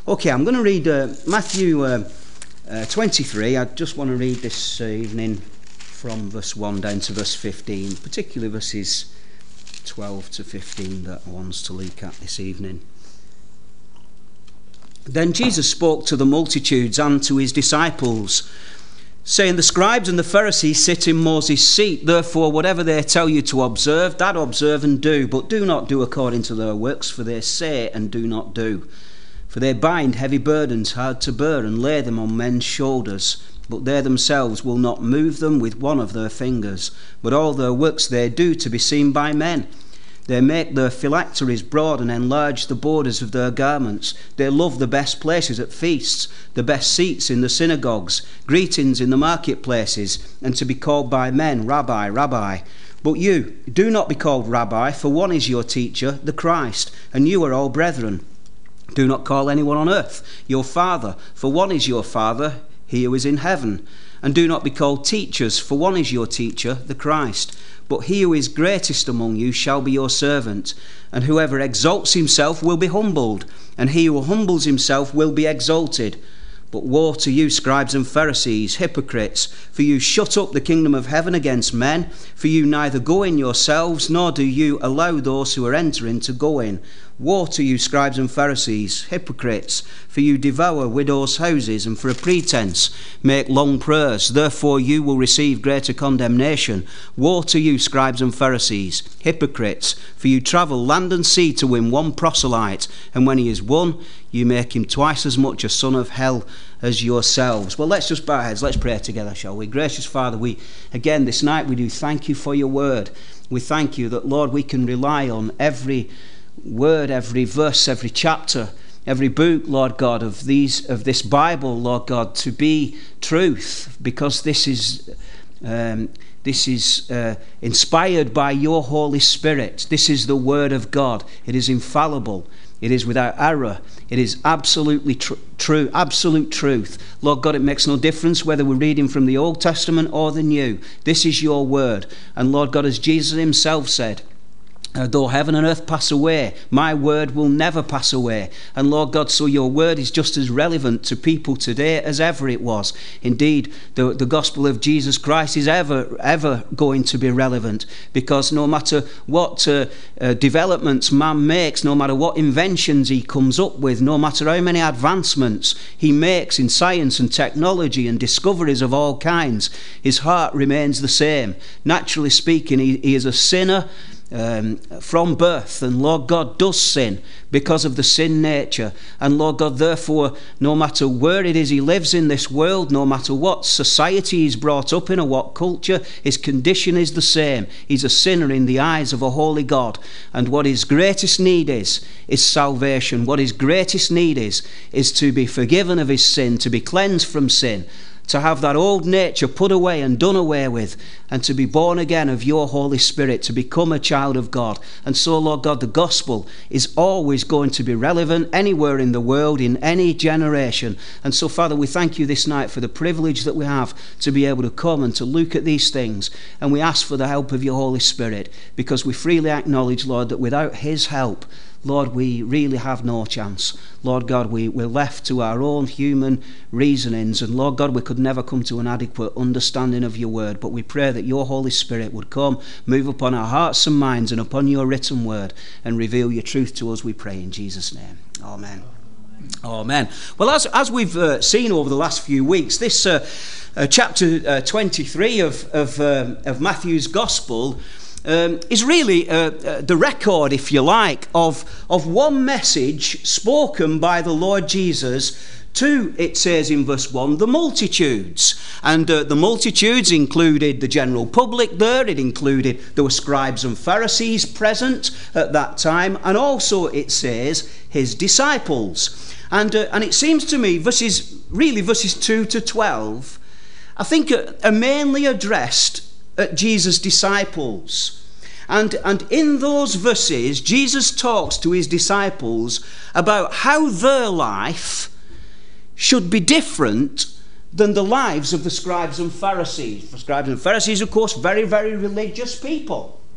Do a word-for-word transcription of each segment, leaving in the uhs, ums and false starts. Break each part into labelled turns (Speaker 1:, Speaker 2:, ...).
Speaker 1: Okay, I'm going to read uh, Matthew uh, uh, twenty-three. I just want to read this uh, evening from verse one down to verse fifteen, particularly verses twelve to fifteen that I want us to look at this evening. Then Jesus spoke to the multitudes and to his disciples, saying, the scribes and the Pharisees sit in Moses' seat. Therefore, whatever they tell you to observe, that observe and do. But do not do according to their works, for they say and do not do. For they bind heavy burdens hard to bear and lay them on men's shoulders. But they themselves will not move them with one of their fingers. But all their works they do to be seen by men. They make their phylacteries broad and enlarge the borders of their garments. They love the best places at feasts, the best seats in the synagogues, greetings in the marketplaces, and to be called by men, Rabbi, Rabbi. But you, do not be called Rabbi, for one is your teacher, the Christ, and you are all brethren. Do not call anyone on earth your father, for one is your Father, he who is in heaven. And do not be called teachers, for one is your teacher, the Christ. But he who is greatest among you shall be your servant. And whoever exalts himself will be humbled, and he who humbles himself will be exalted. But woe to you, scribes and Pharisees, hypocrites, for you shut up the kingdom of heaven against men, for you neither go in yourselves, nor do you allow those who are entering to go in. Woe to you, scribes and Pharisees, hypocrites, for you devour widows' houses, and for a pretence make long prayers. Therefore you will receive greater condemnation. Woe to you, scribes and Pharisees, hypocrites, for you travel land and sea to win one proselyte, and when he is won, you make him twice as much a son of hell as yourselves. Well, let's just bow our heads. Let's pray together, shall we? Gracious Father, we again this night we do thank you for your word. We thank you that, Lord, we can rely on every word, every verse, every chapter, every book, Lord God, of these of this Bible, Lord God, to be truth, because this is um, this is uh, inspired by your Holy Spirit. This is the word of God. It is infallible. It is without error. It is absolutely tr- true, absolute truth. Lord God, it makes no difference whether we're reading from the Old Testament or the New. This is your word. And Lord God, as Jesus himself said, Uh, though heaven and earth pass away, my word will never pass away. And Lord God, so your word is just as relevant to people today as ever it was. Indeed, the, the gospel of Jesus Christ is ever, ever going to be relevant, because no matter what uh, uh, developments man makes, no matter what inventions he comes up with, no matter how many advancements he makes in science and technology and discoveries of all kinds, his heart remains the same. Naturally speaking, he, he is a sinner Um, from birth, and Lord God does sin because of the sin nature. And Lord God, therefore, no matter where it is he lives in this world, no matter what society he's brought up in or what culture, his condition is the same. He's a sinner in the eyes of a holy God, and what his greatest need is is salvation. What his greatest need is is to be forgiven of his sin, to be cleansed from sin, to have that old nature put away and done away with, and to be born again of your Holy Spirit, to become a child of God. And so, Lord God, the gospel is always going to be relevant anywhere in the world, in any generation. And so, Father, we thank you this night for the privilege that we have to be able to come and to look at these things. And we ask for the help of your Holy Spirit, because we freely acknowledge, Lord, that without his help, Lord, we really have no chance. Lord God, we, we're left to our own human reasonings, and Lord God, we could never come to an adequate understanding of your word. But we pray that your Holy Spirit would come, move upon our hearts and minds and upon your written word, and reveal your truth to us, we pray in Jesus' name. Amen. Amen. Well, as, as we've uh, seen over the last few weeks, this uh, uh, chapter uh, twenty-three of, of, um, of Matthew's Gospel Um, is really uh, uh, the record, if you like, of, of one message spoken by the Lord Jesus to, it says in verse one, the multitudes. And uh, the multitudes included the general public there. It included, there were scribes and Pharisees present at that time. And also, it says, his disciples. And, uh, and it seems to me, verses, really verses two to twelve, I think are, are mainly addressed at Jesus' disciples. And, and in those verses, Jesus talks to his disciples about how their life should be different than the lives of the scribes and Pharisees. The scribes and Pharisees, of course, very, very religious people.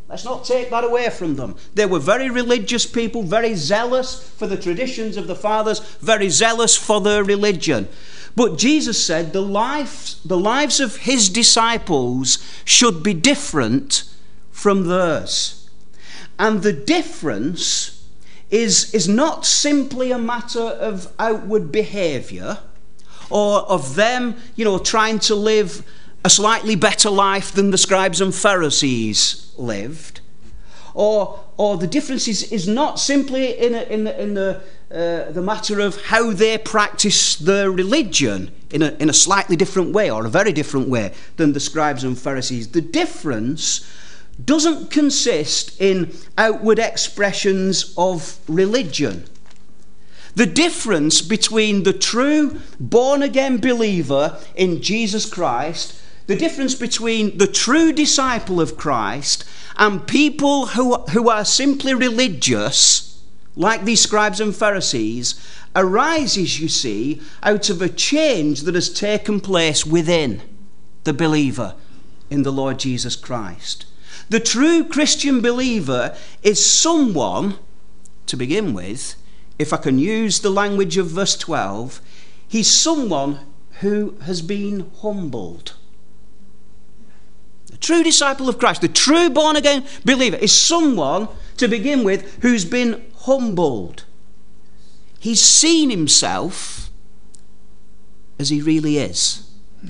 Speaker 1: Let's not take that away from them. They were very religious people, very zealous for the traditions of the fathers, very zealous for their religion. But Jesus said the lives, the lives of his disciples should be different from theirs. And the difference is, is not simply a matter of outward behaviour or of them, you know, trying to live a slightly better life than the scribes and Pharisees lived, or or the difference is, is not simply in a, in the, in the uh, the matter of how they practice their religion in a in a slightly different way or a very different way than the scribes and Pharisees. The difference doesn't consist in outward expressions of religion. The difference between the true born-again believer in Jesus Christ, the difference between the true disciple of Christ and people who, who are simply religious, like these scribes and Pharisees, arises, you see, out of a change that has taken place within the believer in the Lord Jesus Christ. The true Christian believer is someone, to begin with, if I can use the language of verse twelve, he's someone who has been humbled. The true disciple of Christ, the true born-again believer, is someone, to begin with, who's been humbled. He's seen himself as he really is.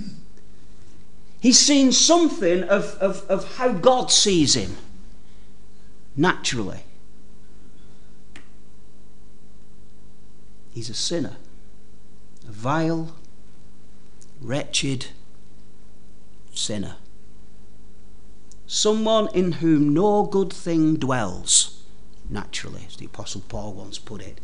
Speaker 1: He's seen something of, of, of how God sees him, naturally. He's a sinner, a vile, wretched sinner. Someone in whom no good thing dwells, naturally, as the Apostle Paul once put it.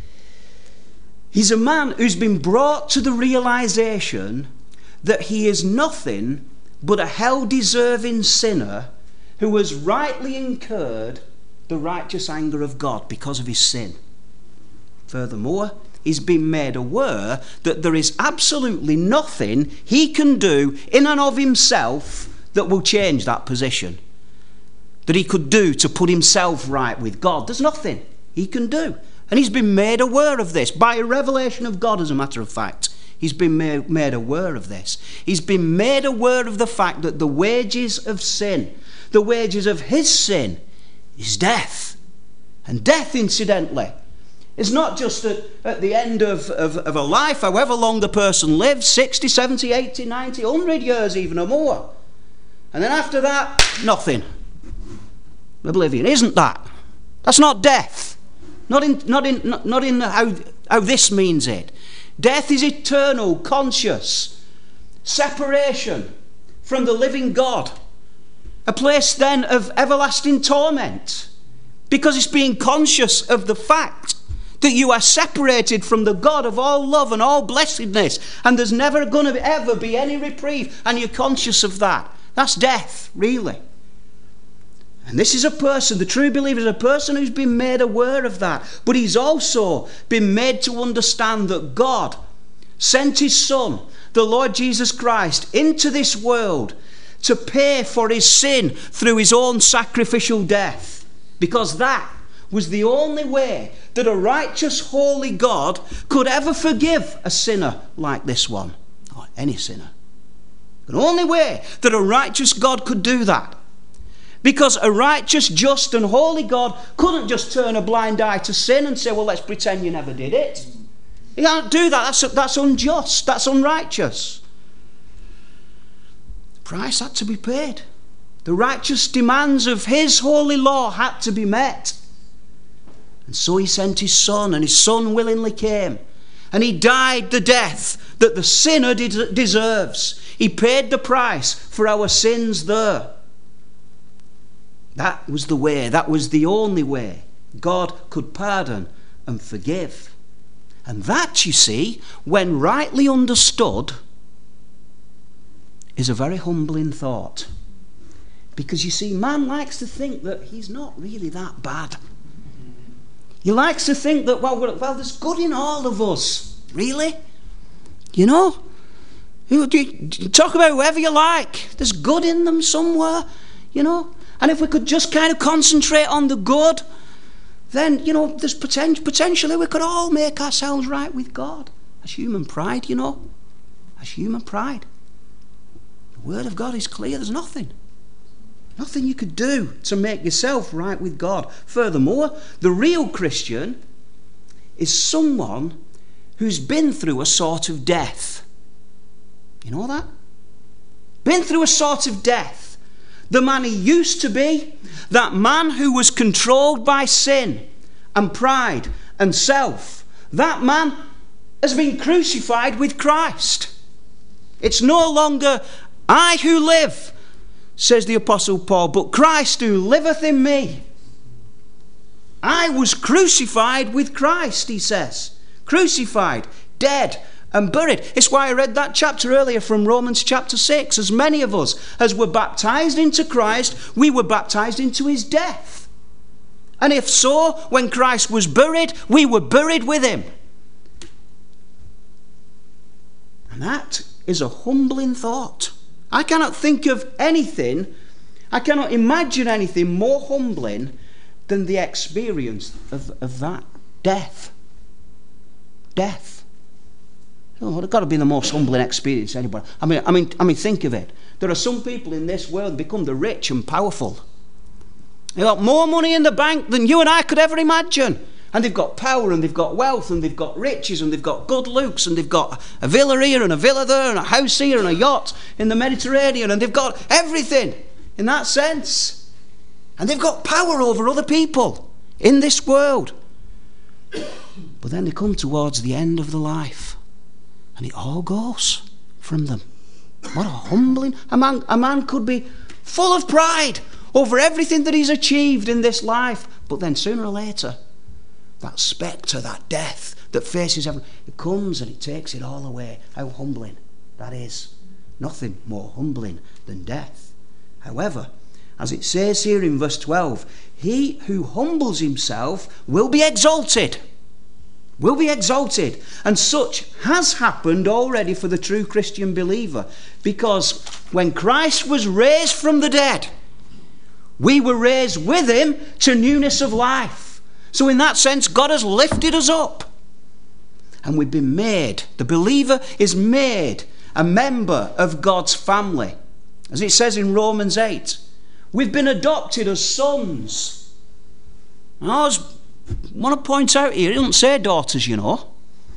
Speaker 1: He's a man who's been brought to the realization that he is nothing but a hell-deserving sinner who has rightly incurred the righteous anger of God because of his sin. Furthermore, he's been made aware that there is absolutely nothing he can do in and of himself that will change that position. That he could do to put himself right with God. There's nothing he can do. And he's been made aware of this by a revelation of God, as a matter of fact. He's been made, made aware of this. He's been made aware of the fact that the wages of sin, the wages of his sin, is death. And death, incidentally, is not just at, at the end of, of, of a life, however long the person lives, sixty, seventy, eighty, ninety, one hundred years even or more. And then after that, nothing. Oblivion. Isn't that? That's not death. Not in, not in, not, not in how, how this means it. Death is eternal, conscious separation from the living God. A place then of everlasting torment. Because it's being conscious of the fact that you are separated from the God of all love and all blessedness, and there's never going to ever be any reprieve, and you're conscious of that. That's death, really. And this is a person, the true believer is a person who's been made aware of that, but he's also been made to understand that God sent his Son, the Lord Jesus Christ, into this world to pay for his sin through his own sacrificial death, because that was the only way that a righteous, holy God could ever forgive a sinner like this one, or any sinner. The only way that a righteous God could do that. Because a righteous, just and holy God couldn't just turn a blind eye to sin and say, well, let's pretend you never did it. He can't do that. That's, that's unjust. That's unrighteous. The price had to be paid. The righteous demands of his holy law had to be met. And so he sent his Son, and his Son willingly came. And he died the death that the sinner de- deserves. He paid the price for our sins there. That was the way, that was the only way God could pardon and forgive. And that, you see, when rightly understood, is a very humbling thought. Because you see, man likes to think that he's not really that bad. He likes to think that, well, well, there's good in all of us. Really? You know? You talk about whoever you like. There's good in them somewhere, you know? And if we could just kind of concentrate on the good, then, you know, there's poten- potentially we could all make ourselves right with God. That's human pride, you know. That's human pride. The Word of God is clear. There's nothing. Nothing you could do to make yourself right with God. Furthermore, the real Christian is someone who's been through a sort of death. You know that? Been through a sort of death. The man he used to be, that man who was controlled by sin and pride and self, that man has been crucified with Christ. It's no longer I who live, says the Apostle Paul, but Christ who liveth in me. I was crucified with Christ, he says. Crucified, dead, and buried. It's why I read that chapter earlier from Romans chapter six. As many of us as were baptized into Christ, we were baptized into his death. And if so, when Christ was buried, we were buried with him. And that is a humbling thought. I cannot think of anything, I cannot imagine anything more humbling than the experience of, of that death. Death. Oh, it's got to be the most humbling experience anybody. I mean, I mean, I mean, think of it. There are some people in this world become the rich and powerful. They've got more money in the bank than you and I could ever imagine. And they've got power and they've got wealth and they've got riches and they've got good looks and they've got a villa here and a villa there and a house here and a yacht in the Mediterranean, and they've got everything in that sense. And they've got power over other people in this world. But then they come towards the end of the life and it all goes from them. What a humbling. A man, a man could be full of pride over everything that he's achieved in this life, but then sooner or later, that spectre, that death that faces everyone, it comes and it takes it all away. How humbling that is. Nothing more humbling than death. However, as it says here in verse twelve, he who humbles himself will be exalted. Will be exalted. And such has happened already for the true Christian believer. Because when Christ was raised from the dead, we were raised with him to newness of life. So in that sense, God has lifted us up. And we've been made, the believer is made a member of God's family. As it says in Romans eight, we've been adopted as sons. And I was, want to point out here, it doesn't say daughters, you know.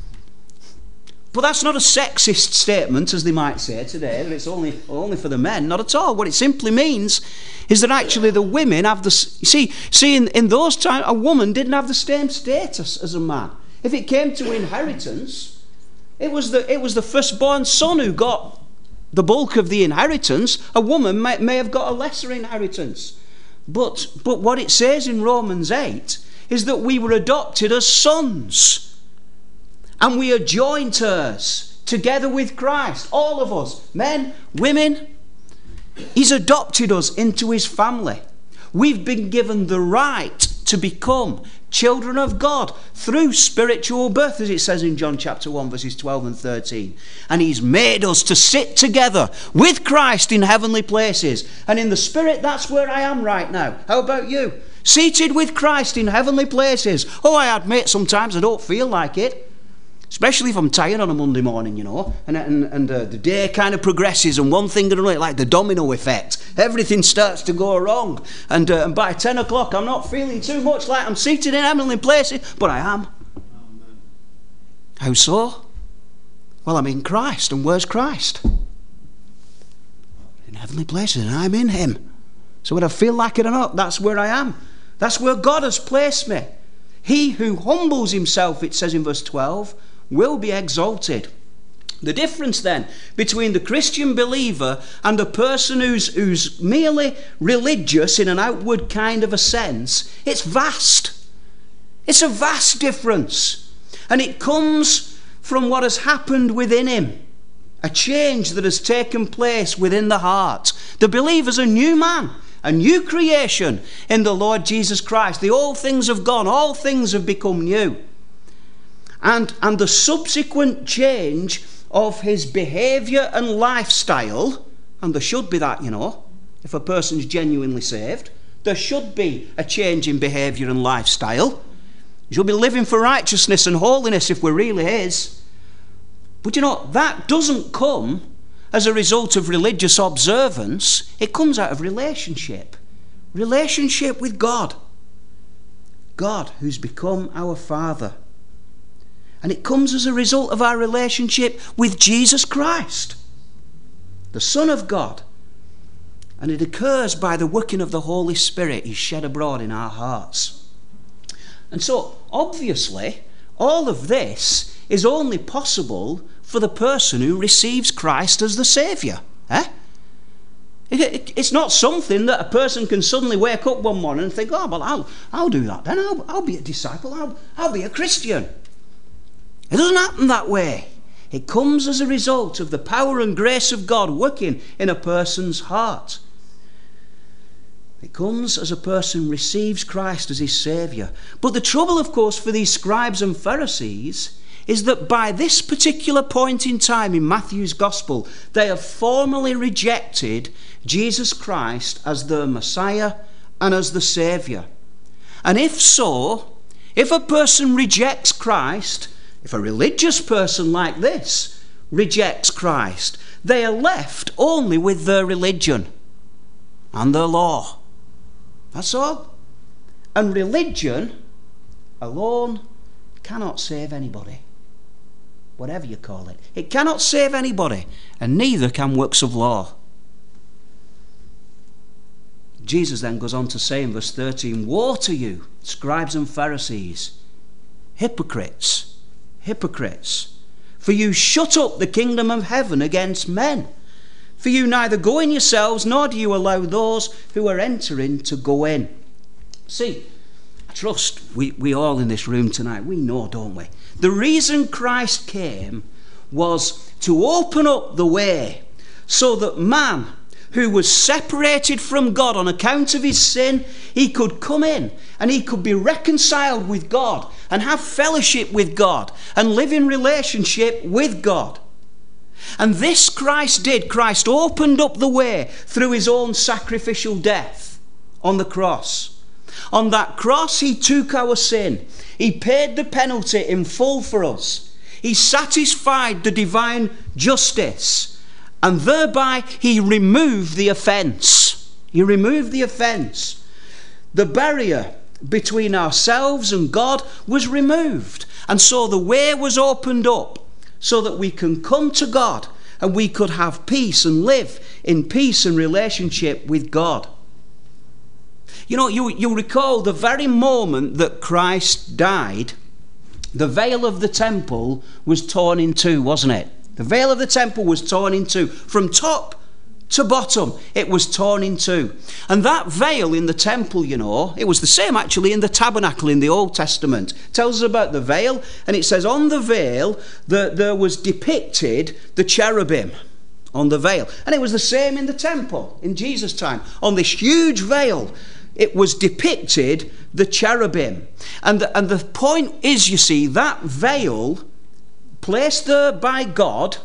Speaker 1: But that's not a sexist statement, as they might say today, that it's only, only for the men. Not at all. What it simply means is that actually the women have the... You see, see in, in those times, a woman didn't have the same status as a man. If it came to inheritance, it was the, it was the firstborn son who got the bulk of the inheritance. A woman may, may have got a lesser inheritance. But, but what it says in Romans eight is that we were adopted as sons. And we are joint heirs together with Christ. All of us, men, women. He's adopted us into his family. We've been given the right to become children of God through spiritual birth, as it says in John chapter one, verses twelve and thirteen. And he's made us to sit together with Christ in heavenly places. And in the spirit, that's where I am right now. How about you? Seated with Christ in heavenly places. Oh, I admit sometimes I don't feel like it. Especially if I'm tired on a Monday morning, you know, and, and, and uh, the day kind of progresses and one thing, like the domino effect, everything starts to go wrong. And, uh, and by ten o'clock, I'm not feeling too much like I'm seated in heavenly places, but I am. Amen. How so? Well, I'm in Christ, and where's Christ? In heavenly places, and I'm in him. So whether I feel like it or not, that's where I am. That's where God has placed me. He who humbles himself, it says in verse twelve, will be exalted. The difference then between the Christian believer and a person who's, who's merely religious in an outward kind of a sense, it's vast. It's a vast difference. And it comes from what has happened within him. A change that has taken place within the heart. The believer's a new man. A new creation in the Lord Jesus Christ. The old things have gone. All things have become new. And, and the subsequent change of his behaviour and lifestyle, and there should be that, you know, if a person's genuinely saved. There should be a change in behaviour and lifestyle. You should be living for righteousness and holiness if we're really his. But you know, that doesn't come as a result of religious observance. It comes out of relationship. Relationship with God. God, who's become our Father. And it comes as a result of our relationship with Jesus Christ, the Son of God. And it occurs by the working of the Holy Spirit. He's shed abroad in our hearts. And so, obviously, all of this is only possible for the person who receives Christ as the Saviour. Eh? It's not something that a person can suddenly wake up one morning and think, oh, well, I'll, I'll do that then. I'll, I'll be a disciple. I'll, I'll be a Christian. It doesn't happen that way. It comes as a result of the power and grace of God working in a person's heart. It comes as a person receives Christ as his Saviour. But the trouble, of course, for these scribes and Pharisees is that by this particular point in time in Matthew's Gospel, they have formally rejected Jesus Christ as their Messiah and as the Saviour. And if so, if a person rejects Christ, if a religious person like this rejects Christ, they are left only with their religion and their law. That's all. And religion alone cannot save anybody. Whatever you call it. It cannot save anybody, and neither can works of law. Jesus then goes on to say in verse thirteen, woe to you, scribes and Pharisees, hypocrites, hypocrites, for you shut up the kingdom of heaven against men. For you neither go in yourselves, nor do you allow those who are entering to go in. See, I trust we, we all in this room tonight, we know, don't we? The reason Christ came was to open up the way so that man, who was separated from God on account of his sin, he could come in and he could be reconciled with God and have fellowship with God and live in relationship with God. And this Christ did. Christ opened up the way through his own sacrificial death on the cross. On that cross, he took our sin. He paid the penalty in full for us. He satisfied the divine justice. And thereby, he removed the offence. He removed the offence. The barrier between ourselves and God was removed. And so the way was opened up so that we can come to God and we could have peace and live in peace and relationship with God. You know, you, you recall the very moment that Christ died, the veil of the temple was torn in two, wasn't it? The veil of the temple was torn in two. From top to bottom, it was torn in two. And that veil in the temple, you know, it was the same actually in the tabernacle in the Old Testament. It tells us about the veil, and it says on the veil that there was depicted the cherubim on the veil. And it was the same in the temple in Jesus' time. On this huge veil, it was depicted the cherubim. And the, and the point is, you see, that veil placed there by God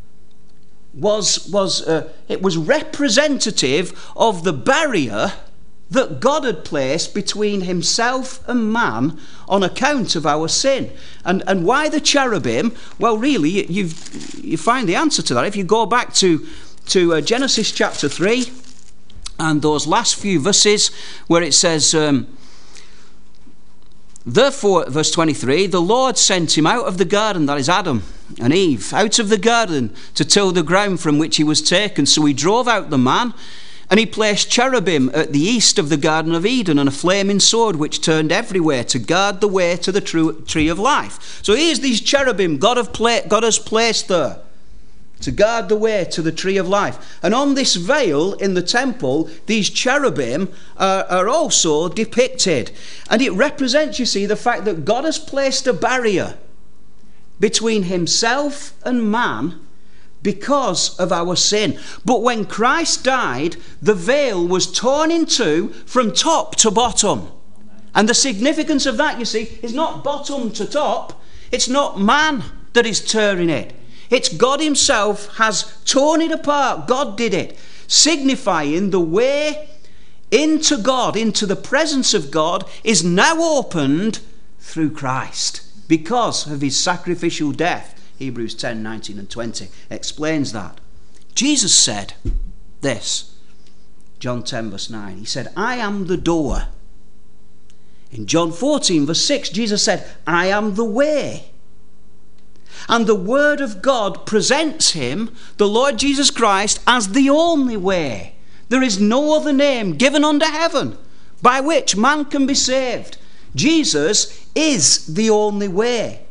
Speaker 1: was, was uh, it was representative of the barrier that God had placed between himself and man on account of our sin. And, and why the cherubim? Well, really, you you find the answer to that if you go back to, to uh, Genesis chapter three and those last few verses where it says, um, therefore, verse twenty-three, the Lord sent him out of the garden, that is Adam and Eve, out of the garden to till the ground from which he was taken. So he drove out the man, and he placed cherubim at the east of the Garden of Eden, and a flaming sword which turned everywhere to guard the way to the true tree of life. So here's these cherubim God, have pla- God has placed there to guard the way to the tree of life. And on this veil in the temple, these cherubim are, are also depicted. And it represents, you see, the fact that God has placed a barrier between himself and man because of our sin. But when Christ died, the veil was torn in two from top to bottom. And the significance of that, you see, is not bottom to top. It's not man that is tearing it. It's God himself has torn it apart. God did it signifying the way into God, into the presence of God, is now opened through Christ because of his sacrificial death. Hebrews ten, nineteen and twenty explains that. Jesus said this, John ten verse nine. He said, I am the door. In John fourteen verse six, Jesus said, I am the way. And the Word of God presents him, the Lord Jesus Christ, as the only way. There is no other name given under heaven by which man can be saved. Jesus is the only way.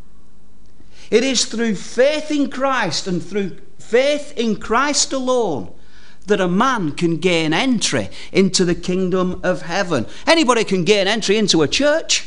Speaker 1: It is through faith in Christ and through faith in Christ alone that a man can gain entry into the kingdom of heaven. Anybody can gain entry into a church.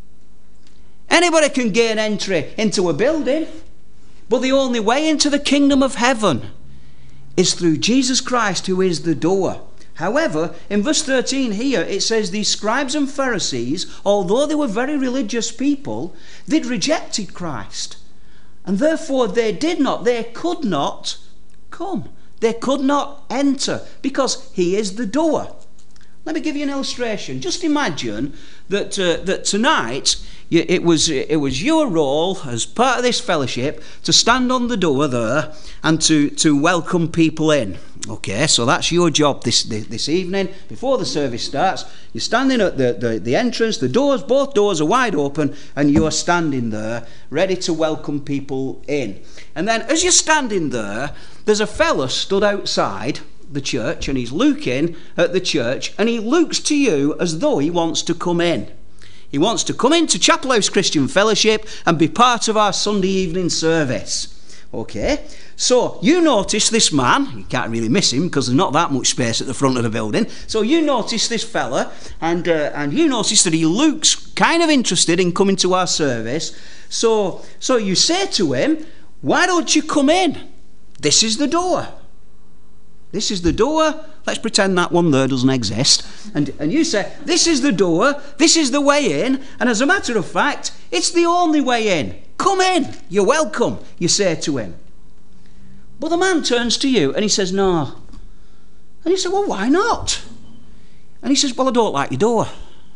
Speaker 1: Anybody can gain entry into a building. But the only way into the kingdom of heaven is through Jesus Christ, who is the door. However, in verse thirteen here, it says these scribes and Pharisees, although they were very religious people, they'd rejected Christ. And therefore they did not, they could not come. They could not enter because he is the door. Let me give you an illustration. Just imagine that uh, that tonight it was it was your role as part of this fellowship to stand on the door there and to, to welcome people in. Okay, so that's your job this this evening before the service starts. You're standing at the, the, the entrance, the doors, both doors are wide open, and you're standing there ready to welcome people in. And then as you're standing there, there's a fella stood outside the church, and he's looking at the church, and he looks to you as though he wants to come in. He wants to come into Chapel House Christian Fellowship and be part of our Sunday evening service. Okay, so you notice this man. You can't really miss him because there's not that much space at the front of the building. So you notice this fella, and uh, and you notice that he looks kind of interested in coming to our service. So so you say to him, why don't you come in? This is the door. This is the door. Let's pretend that one there doesn't exist. And, and you say, this is the door, this is the way in, and as a matter of fact, it's the only way in. Come in, you're welcome, you say to him. But the man turns to you and he says, no. And you say, well, why not? And he says, well, I don't like your door.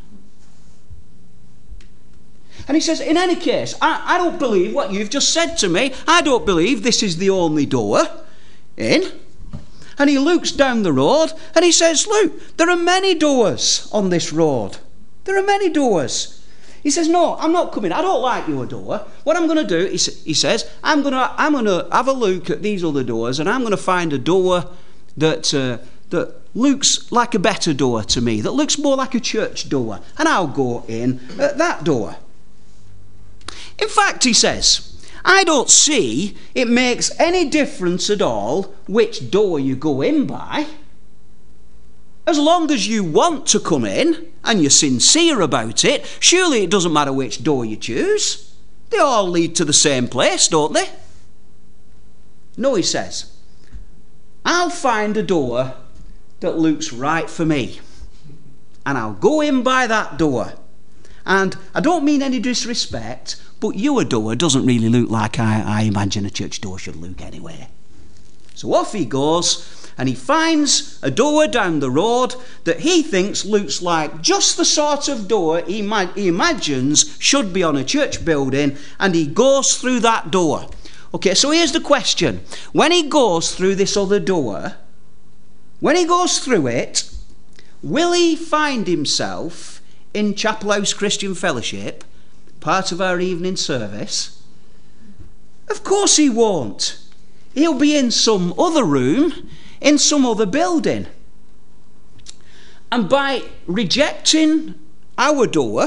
Speaker 1: And he says, in any case, I, I don't believe what you've just said to me. I don't believe this is the only door in. And he looks down the road and he says, look, there are many doors on this road. There are many doors. He says, no, I'm not coming. I don't like your door. What I'm going to do, he says, I'm going to I'm going to have a look at these other doors, and I'm going to find a door that uh, that looks like a better door to me, that looks more like a church door, and I'll go in at that door. In fact, he says, I don't see it makes any difference at all which door you go in by. As long as you want to come in and you're sincere about it, surely it doesn't matter which door you choose. They all lead to the same place, don't they? No, he says, I'll find a door that looks right for me, and I'll go in by that door. And I don't mean any disrespect, but your door doesn't really look like I, I imagine a church door should look anyway. So off he goes, and he finds a door down the road that he thinks looks like just the sort of door he, might, he imagines should be on a church building, and he goes through that door. Okay, so here's the question. When he goes through this other door, when he goes through it, will he find himself in Chapel House Christian Fellowship, part of our evening service? Of course he won't. He'll be in some other room, in some other building. And by rejecting our door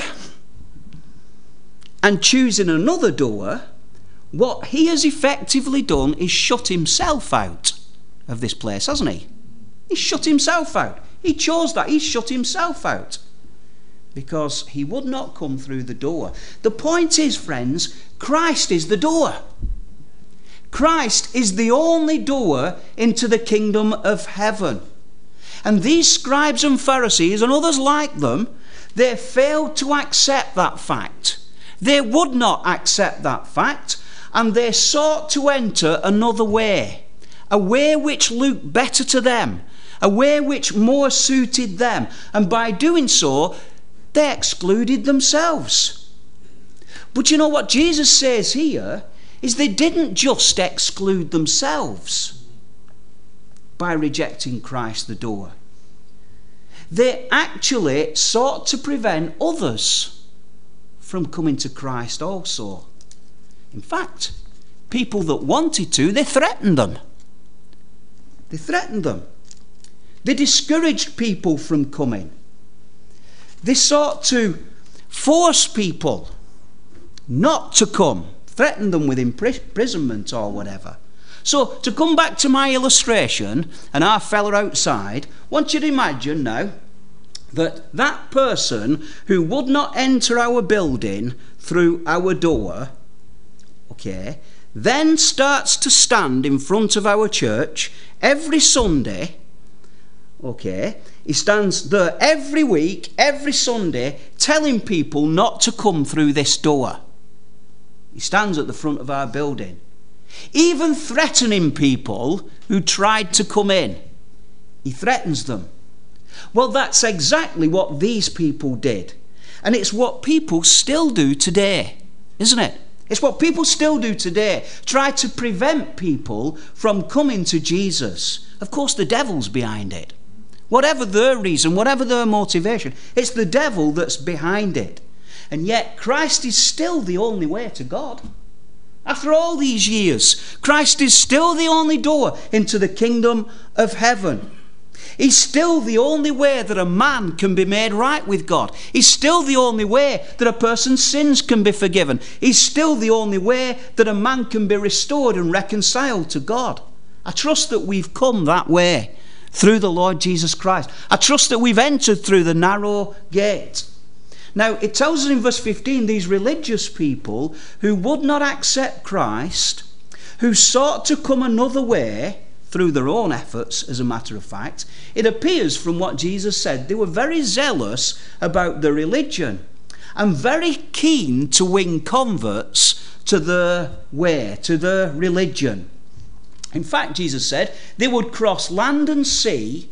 Speaker 1: and choosing another door, what he has effectively done is shut himself out of this place, hasn't he? He's shut himself out. He chose that. He's shut himself out because he would not come through the door. The point is, friends, Christ is the door. Christ is the only door into the kingdom of heaven. And these scribes and Pharisees and others like them, they failed to accept that fact. They would not accept that fact, and they sought to enter another way. a way which looked better to them, a way which more suited them, and by doing so, they excluded themselves. But you know what Jesus says here is they didn't just exclude themselves by rejecting Christ the door. They actually sought to prevent others from coming to Christ also. In fact, people that wanted to, they threatened them. They threatened them. They discouraged people from coming. They sought to force people not to come, threaten them with imprisonment or whatever. So, to come back to my illustration and our fella outside, I want you to imagine now that that person who would not enter our building through our door, okay, then starts to stand in front of our church every Sunday, okay, he stands there every week, every Sunday, telling people not to come through this door. He stands at the front of our building, even threatening people who tried to come in. He threatens them. Well, that's exactly what these people did. And it's what people still do today, isn't it? It's what people still do today. Try to prevent people from coming to Jesus. Of course, the devil's behind it. Whatever their reason, whatever their motivation, it's the devil that's behind it. And yet Christ is still the only way to God. After all these years, Christ is still the only door into the kingdom of heaven. He's still the only way that a man can be made right with God. He's still the only way that a person's sins can be forgiven. He's still the only way that a man can be restored and reconciled to God. I trust that we've come that way through the Lord Jesus Christ. I trust that we've entered through the narrow gate. Now, it tells us in verse fifteen, these religious people who would not accept Christ, who sought to come another way through their own efforts, as a matter of fact, it appears from what Jesus said, they were very zealous about their religion and very keen to win converts to their way, to their religion. In fact, Jesus said they would cross land and sea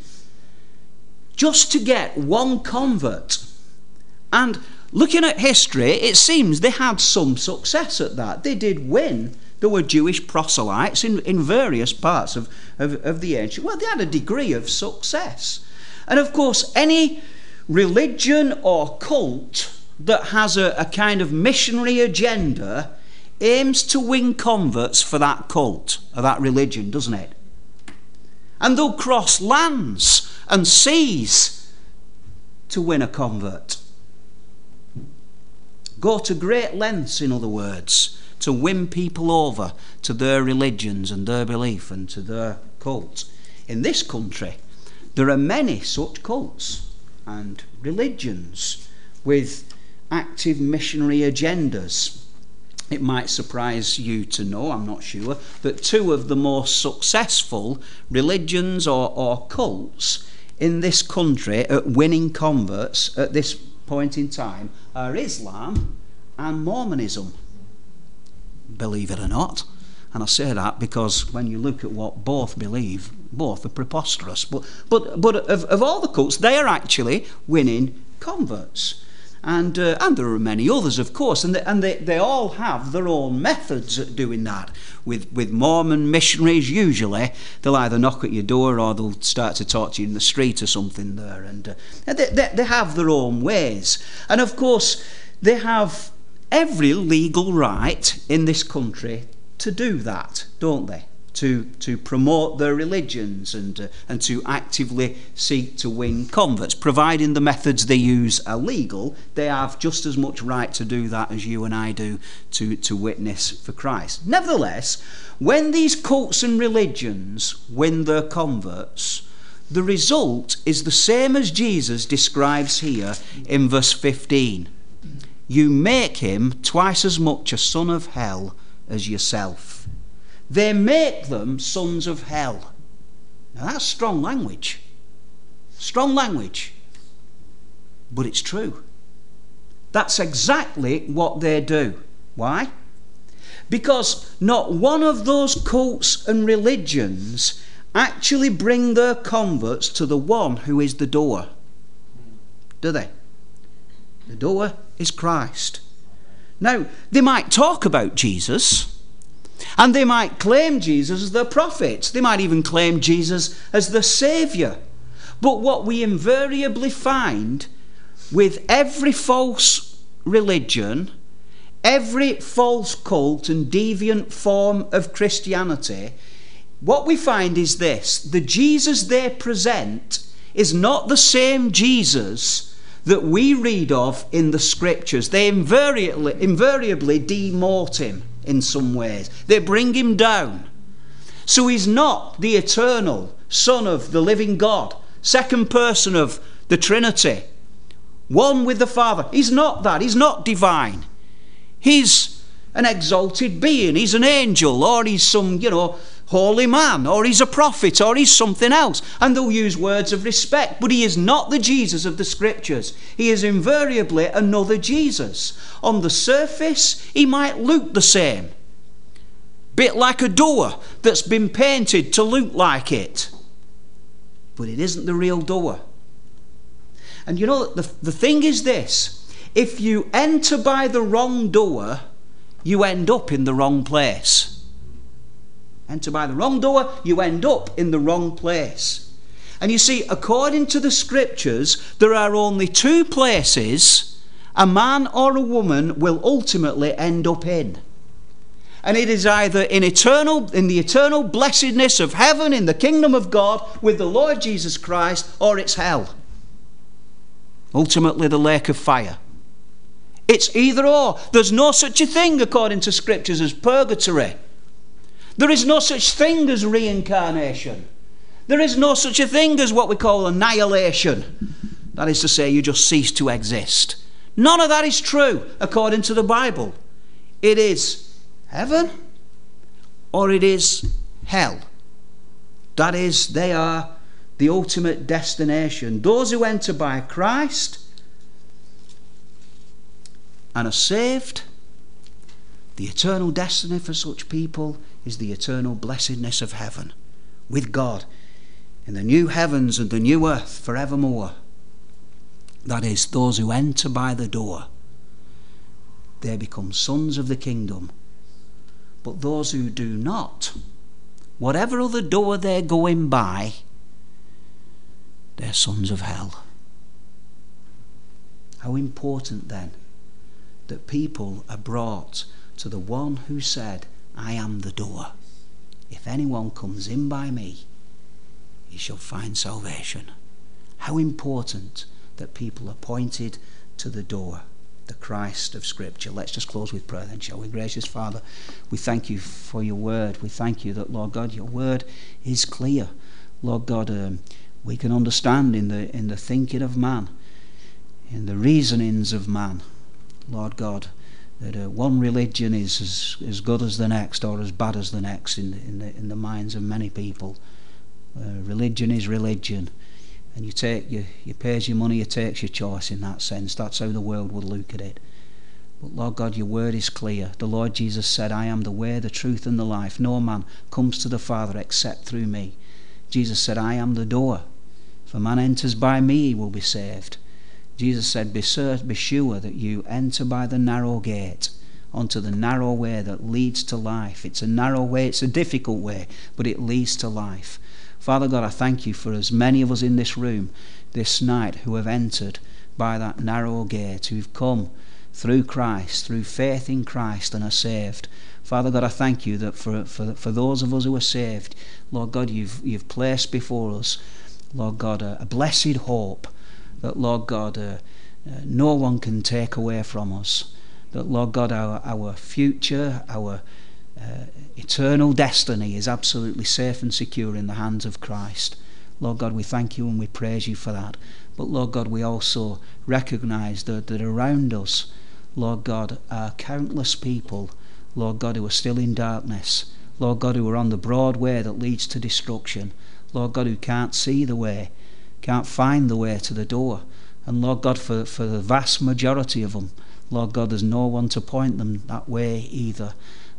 Speaker 1: just to get one convert. And looking at history, it seems they had some success at that. They did win. There were Jewish proselytes in, in various parts of, of, of the ancient. Well, they had a degree of success. And of course, any religion or cult that has a, a kind of missionary agenda aims to win converts for that cult or that religion, doesn't it? And they'll cross lands and seas to win a convert. Go to great lengths, in other words, to win people over to their religions and their belief and to their cult. In this country, there are many such cults and religions with active missionary agendas. It might surprise you to know, I'm not sure, that two of the most successful religions or, or cults in this country at winning converts at this point in time are Islam and Mormonism. Believe it or not. And I say that because when you look at what both believe, both are preposterous. But but but of, of all the cults, they are actually winning converts. And uh, and there are many others, of course, and they, and they, they all have their own methods at doing that. With with Mormon missionaries, usually they'll either knock at your door or they'll start to talk to you in the street or something there, and uh, they, they they have their own ways. And of course, they have every legal right in this country to do that, don't they? To to promote their religions and uh, and to actively seek to win converts, providing the methods they use are legal. They have just as much right to do that as you and I do to to witness for Christ. Nevertheless, when these cults and religions win their converts, the result is the same as Jesus describes here in verse fifteen. You make him twice as much a son of hell as yourself. They make them sons of hell. Now that's strong language. Strong language. But it's true. That's exactly what they do. Why? Because not one of those cults and religions actually bring their converts to the one who is the door. Do they? The door is Christ. Now, they might talk about Jesus, and they might claim Jesus as their prophet. They might even claim Jesus as the Saviour. But what we invariably find with every false religion, every false cult and deviant form of Christianity, what we find is this: the Jesus they present is not the same Jesus that we read of in the Scriptures. They invariably, invariably demote him in some ways. They bring him down. So he's not the eternal Son of the living God, second person of the Trinity, one with the Father. He's not that. He's not divine. He's an exalted being. He's an angel, or he's some, you know, holy man, or he's a prophet, or he's something else. And they'll use words of respect. But he is not the Jesus of the Scriptures. He is invariably another Jesus. On the surface, he might look the same. Bit like a door that's been painted to look like it. But it isn't the real door. And you know, the, the thing is this: if you enter by the wrong door, you end up in the wrong place. Enter by the wrong door, you end up in the wrong place. And you see, according to the Scriptures, there are only two places a man or a woman will ultimately end up in. And it is either in eternal, in the eternal blessedness of heaven, in the kingdom of God, with the Lord Jesus Christ, or it's hell. Ultimately, the lake of fire. It's either or. There's no such a thing, according to Scriptures, as purgatory. There is no such thing as reincarnation. There is no such a thing as what we call annihilation. That is to say, you just cease to exist. None of that is true, according to the Bible. It is heaven, or it is hell. That is, they are the ultimate destination. Those who enter by Christ and are saved, the eternal destiny for such people is the eternal blessedness of heaven with God in the new heavens and the new earth forevermore. That is, those who enter by the door, they become sons of the kingdom. But those who do not, whatever other door they're going by, they're sons of hell. How important then that people are brought to the one who said, I am the door. If anyone comes in by me, he shall find salvation. How important that people are pointed to the door, the Christ of Scripture. Let's just close with prayer then, shall we? Gracious Father, we thank you for your word. We thank you that, Lord God, your word is clear. Lord God, um, we can understand in the in the thinking of man, in the reasonings of man, Lord God, that uh, one religion is as, as good as the next, or as bad as the next in the, in the, in the minds of many people. Uh, religion is religion, and you take you, you pays your money, you takes your choice in that sense. That's how the world would look at it. But Lord God, your word is clear. The Lord Jesus said, I am the way, the truth and the life. No man comes to the Father except through me. Jesus said, I am the door. If a man enters by me, he will be saved. Jesus said, be, certain, be sure that you enter by the narrow gate onto the narrow way that leads to life. It's a narrow way, it's a difficult way, but it leads to life. Father God, I thank you for as many of us in this room this night who have entered by that narrow gate, who've come through Christ, through faith in Christ, and are saved. Father God, I thank you that for, for, for those of us who are saved, Lord God, you've, you've placed before us, Lord God, a, a blessed hope that, Lord God, uh, uh, no one can take away from us. That, Lord God, our, our future, our uh, eternal destiny is absolutely safe and secure in the hands of Christ. Lord God, we thank you and we praise you for that. But, Lord God, we also recognise that, that around us, Lord God, are countless people, Lord God, who are still in darkness. Lord God, who are on the broad way that leads to destruction. Lord God, who can't see the way, can't find the way to the door. And Lord God, for, for the vast majority of them, Lord God, there's no one to point them that way either.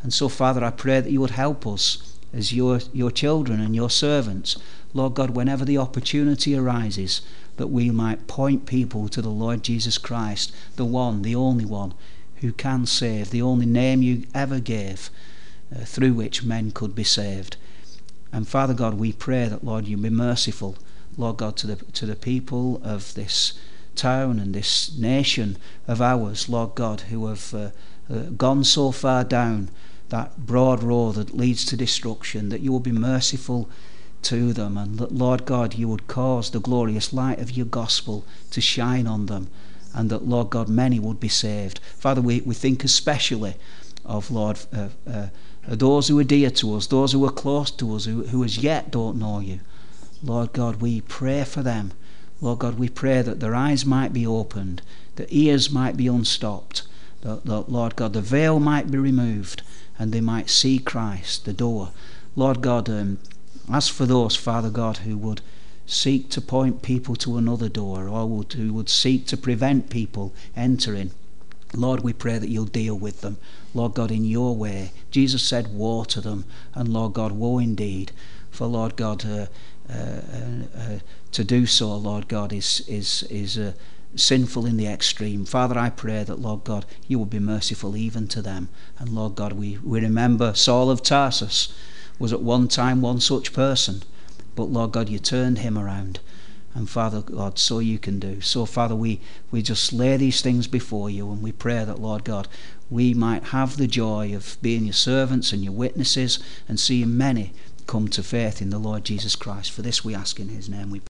Speaker 1: And so, Father, I pray that you would help us as your, your children and your servants, Lord God, whenever the opportunity arises, that we might point people to the Lord Jesus Christ, the one, the only one, who can save, the only name you ever gave, uh, through which men could be saved. And Father God, we pray that, Lord, you be merciful, Lord God, to the to the people of this town and this nation of ours, Lord God, who have uh, uh, gone so far down that broad road that leads to destruction, that you will be merciful to them, and that, Lord God, you would cause the glorious light of your gospel to shine on them, and that, Lord God, many would be saved. Father, we, we think especially of, Lord, uh, uh, those who are dear to us, those who are close to us, who, who as yet don't know you. Lord God, we pray for them. Lord God, we pray that their eyes might be opened, the ears might be unstopped, that, that, Lord God, the veil might be removed, and they might see Christ, the door. Lord God, um, as for those, Father God, who would seek to point people to another door, or would, who would seek to prevent people entering, Lord, we pray that you'll deal with them, Lord God, in your way. Jesus said, woe to them, and Lord God, woe indeed. For, Lord God, uh, uh, uh, uh, to do so, Lord God, is is is uh, sinful in the extreme. Father, I pray that, Lord God, you will be merciful even to them. And Lord God, we, we remember Saul of Tarsus was at one time one such person, but Lord God, you turned him around. And Father God, so you can do. So Father, we, we just lay these things before you, and we pray that, Lord God, we might have the joy of being your servants and your witnesses, and seeing many come to faith in the Lord Jesus Christ. For this we ask in his name. We